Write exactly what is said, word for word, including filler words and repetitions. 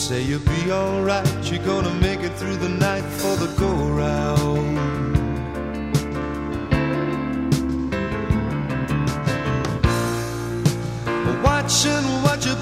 say you'll be alright, you're gonna make it through the night for the go-round. Watching what you